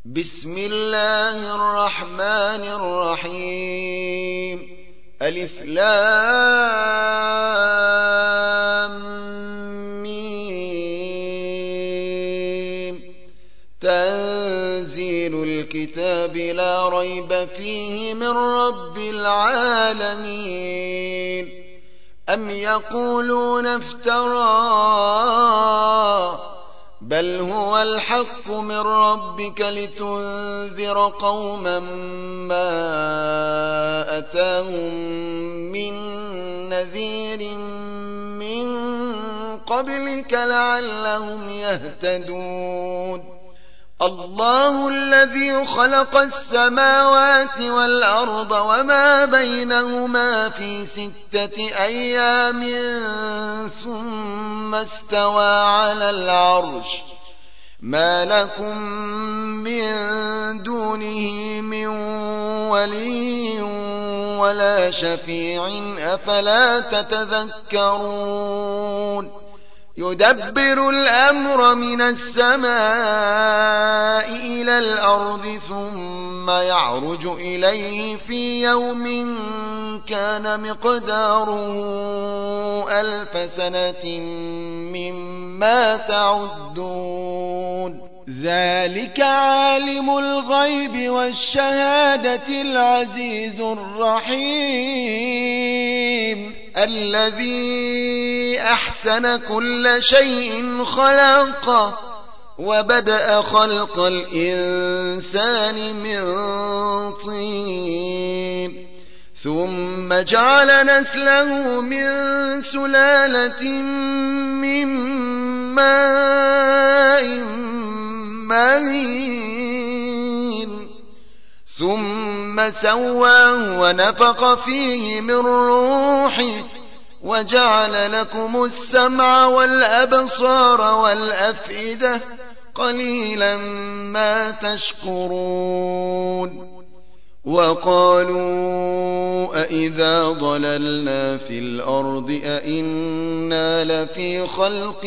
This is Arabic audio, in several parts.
بسم الله الرحمن الرحيم. ألف لام ميم. تنزيل الكتاب لا ريب فيه من رب العالمين. أم يقولون افتراه بل هو الحق من ربك لتنذر قوما ما أتاهم من نذير من قبلك لعلهم يهتدون. الله الذي خلق السماوات والأرض وما بينهما في 6 أيام ثم استوى على العرش. ما لكم من دونه من ولي ولا شفيع أفلا تتذكرون. يدبر الأمر من السماء إلى الأرض ثم يعرج إليه في يوم كان مقداره 1000 سنة مما تعدون. ذلك عالم الغيب والشهادة العزيز الرحيم. الذي أحسن كل شيء خلقه وبدأ خلق الإنسان من طين ثم جعل نسله من سلالة من ماء مهين ثم سواه ونفخ فيه من روحه وجعل لكم السمع والأبصار والأفئدة قليلا ما تشكرون. وقالوا أإذا ضللنا في الأرض أإنا لفي خلق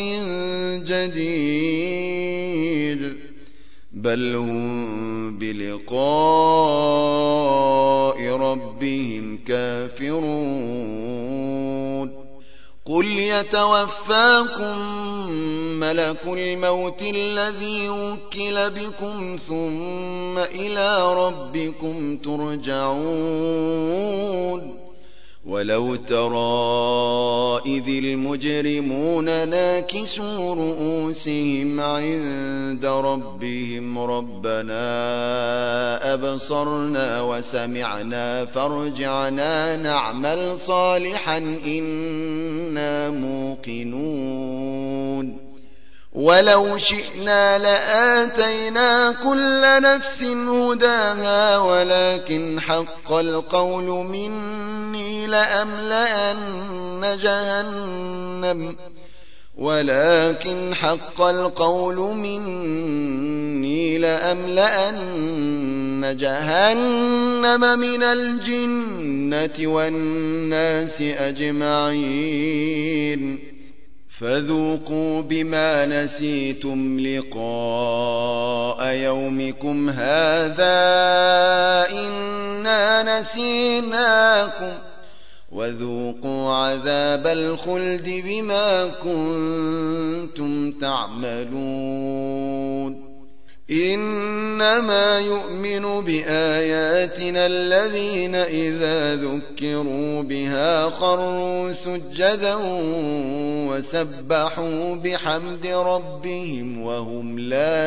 جديد بل هم بلقاء ربهم كافرون. قل يتوفاكم ملك الموت الذي وكل بكم ثم إلى ربكم ترجعون. ولو ترى إذ المجرمون ناكسوا رؤوسهم عند ربهم ربنا أبصرنا وسمعنا فارجعنا نعمل صالحا إنا موقنون. ولو شئنا لآتينا كل نفس هداها ولكن حق القول مني لأملأن جهنم من الجنة والناس أجمعين. فذوقوا بما نسيتم لقاء يومكم هذا إنا نسيناكم وذوقوا عذاب الخلد بما كنتم تعملون. إنما يؤمن بآياتنا الذين إذا ذكروا بها خروا سجدا وسبحوا بحمد ربهم وهم لا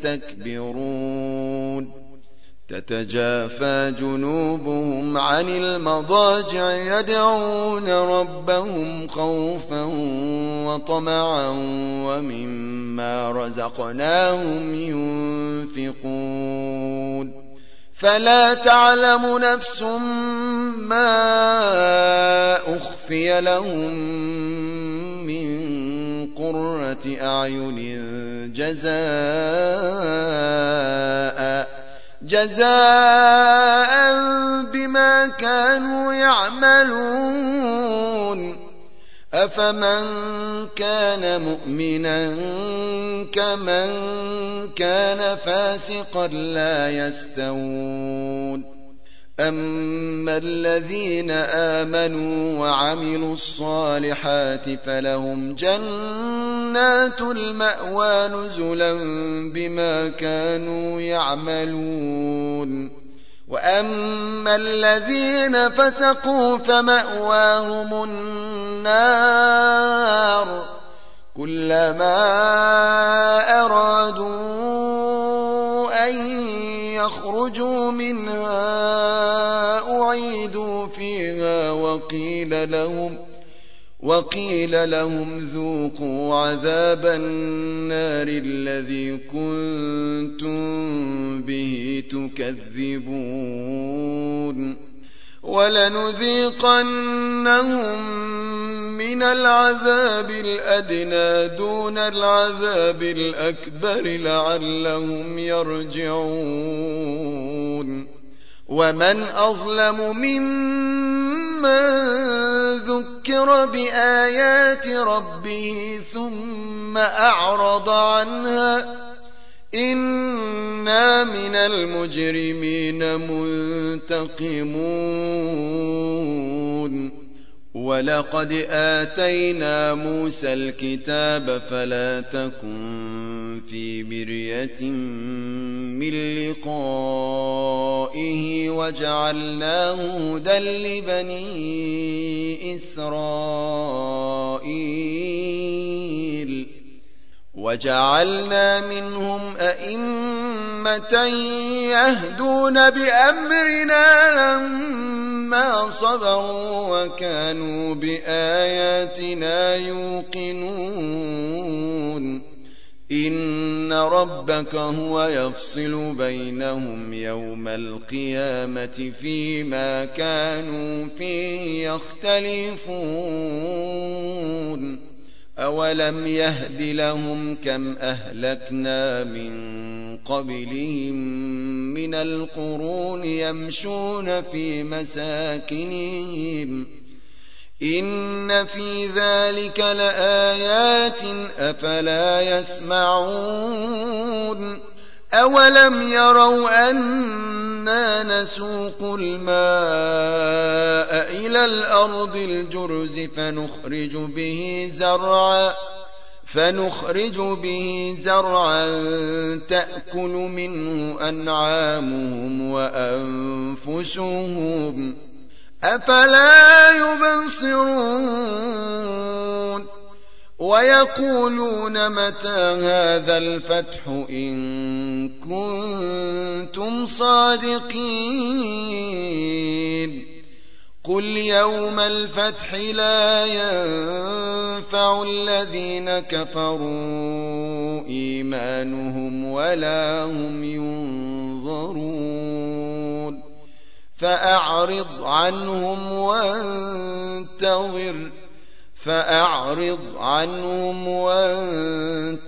يستكبرون. تتجافى جنوبهم عن المضاجع يدعون ربهم خوفا وطمعا ومما رزقناهم ينفقون. فلا تعلم نفس ما أخفي لهم من قرة أعين جزاء بما كانوا يعملون. أفمن كان مؤمنا كمن كان فاسقا لا يستوون أما الذين آمنوا وعملوا الصالحات فلهم جنات المأوى نزلا بما كانوا يعملون وأما الذين فسقوا فمأواهم النار كلما أرادوا أن يخرجوا منها أعيدوا فيها وقيل لهم ذوقوا عذاب النار الذي كنتم به تكذبون ولنذيقنهم من العذاب الأدنى دون العذاب الأكبر لعلهم يرجعون ومن أظلم ممن ذكر بآيات ربه ثم أعرض عنها إنا من المجرمين منتقمون ولقد آتينا موسى الكتاب فلا تكن في مرية من لقائه وجعلناه هدى لبني إسرائيل وجعلنا منهم أئمة يهدون بأمرنا لما صبروا وكانوا بآياتنا يوقنون إن ربك هو يفصل بينهم يوم القيامة فيما كانوا فيه يختلفون أولم يهد لهم كم أهلكنا من قبلهم من القرون يمشون في مساكنهم إن في ذلك لآيات أفلا يسمعون أولم يروا أنا نسوق الماء إلى الأرض الجرز فنخرج به زرعا تأكل منه أنعامهم وأنفسهم أفلا يبصرون ويقولون متى هذا الفتح إن كنتم صادقين قل يوم الفتح لا ينفع الذين كفروا إيمانهم ولا هم ينظرون فأعرض عنهم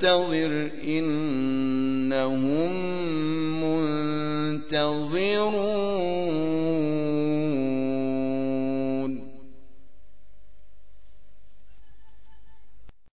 وانتظر إنهم منتظرون